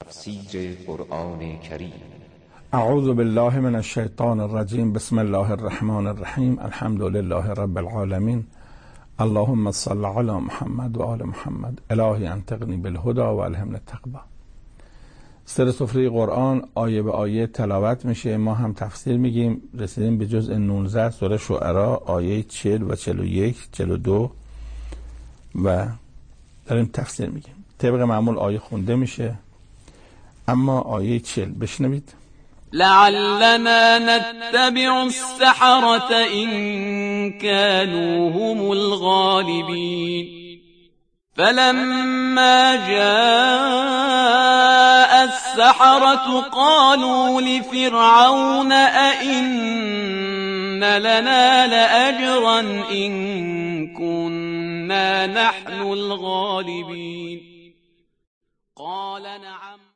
تفسیر قرآن کریم. اعوذ بالله من الشیطان الرجیم. بسم الله الرحمن الرحیم. الحمد لله رب العالمین. اللهم صل علی محمد و آل محمد. الهی انطقنی بالهدى و الهمنا التقوی. سر سفره قرآن آیه به آیه تلاوت میشه، ما هم تفسیر میگیم. رسیدیم به جزء 19 سوره شعرا، آیه 40 و 41 42 و داریم تفسیر میگیم. طبق معمول آیه خونده میشه، اما آیه 40 بشنوید. لعلنا نتبع السحرة إن كانوا هم الغالبين فلما جاء السحرة قالوا لفرعون أئن لنا لأجرا إن كنا نحن الغالبين قال نعم